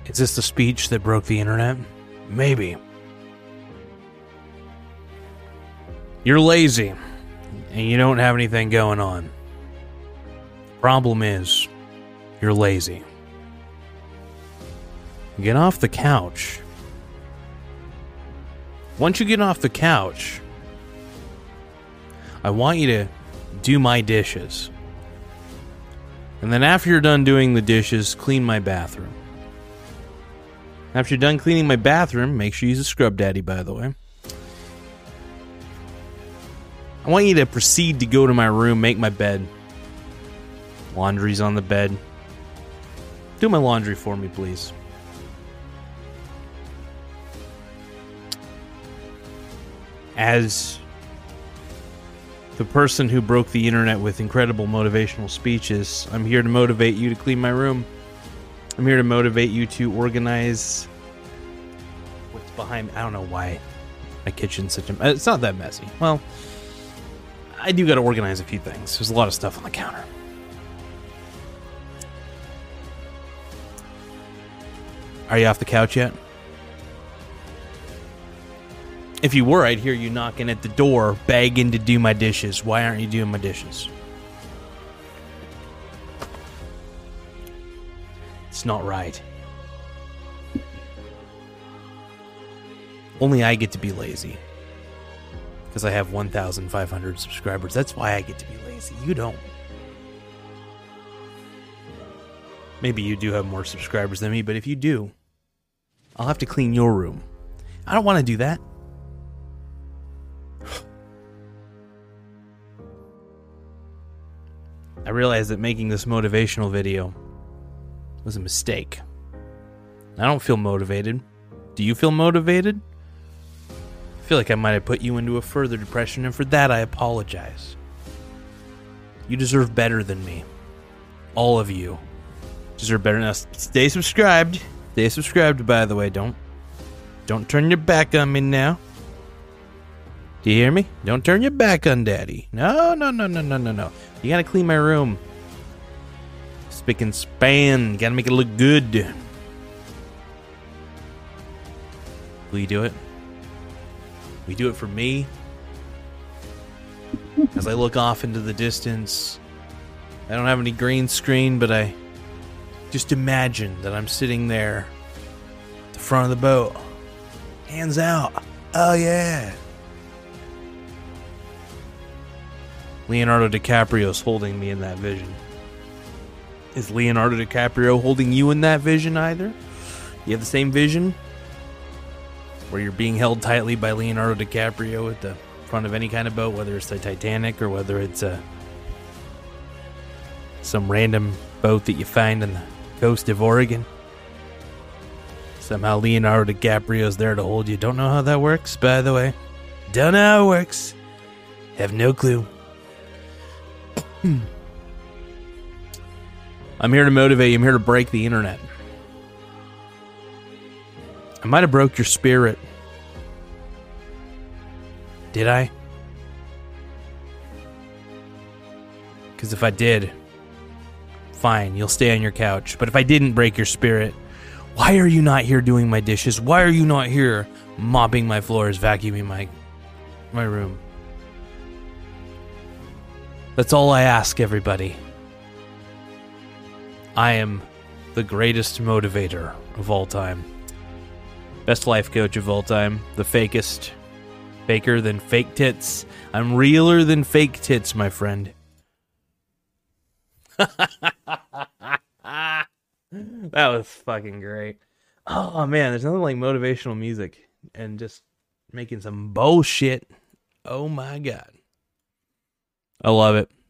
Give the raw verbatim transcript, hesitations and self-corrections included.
Is this the speech that broke the internet? Maybe. You're lazy, and you don't have anything going on. Problem is, you're lazy. Get off the couch. Once you get off the couch, I want you to do my dishes. And then after you're done doing the dishes, clean my bathroom. After you're done cleaning my bathroom, make sure you use a scrub daddy, by the way. I want you to proceed to go to my room, make my bed. Laundry's on the bed. Do my laundry for me, please. As the person who broke the internet with incredible motivational speeches, I'm here to motivate you to clean my room. I'm here to motivate you to organize what's behind. I don't know why my kitchen's such a. It's not that messy. Well, I do got to organize a few things. There's a lot of stuff on the counter. Are you off the couch yet? If you were, I'd hear you knocking at the door, begging to do my dishes. Why aren't you doing my dishes? It's not right. Only I get to be lazy. Because I have one thousand five hundred subscribers. That's why I get to be lazy. You don't. Maybe you do have more subscribers than me, but if you do, I'll have to clean your room. I don't want to do that. I realized that making this motivational video was a mistake. I don't feel motivated. Do you feel motivated? I feel like I might have put you into a further depression, and for that I apologize. You deserve better than me. All of you deserve better. Now, stay subscribed. Stay subscribed, by the way. Don't, don't turn your back on me now. Do you hear me? Don't turn your back on Daddy. No, no, no, no, no, no, no. You gotta clean my room. Spick and span. You gotta make it look good. Will you do it? Will you do it for me? As I look off into the distance, I don't have any green screen, but I just imagine that I'm sitting there at the front of the boat. Hands out. Oh, yeah. Leonardo DiCaprio's holding me in that vision. Is Leonardo DiCaprio holding you in that vision either? You have the same vision? Where you're being held tightly by Leonardo DiCaprio at the front of any kind of boat, whether it's the Titanic or whether it's a, some random boat that you find on the coast of Oregon. Somehow Leonardo DiCaprio's there to hold you. Don't know how that works, by the way. Don't know how it works. Have no clue. I'm here to motivate you. I'm here to break the internet. I might have broke your spirit. Did I? Because if I did, fine, you'll stay on your couch. But if I didn't break your spirit, why are you not here doing my dishes? Why are you not here mopping my floors, vacuuming my my room? That's all I ask, everybody. I am the greatest motivator of all time. Best life coach of all time. The fakest. Faker than fake tits. I'm realer than fake tits, my friend. That was fucking great. Oh, man, there's nothing like motivational music and just making some bullshit. Oh, my God. I love it.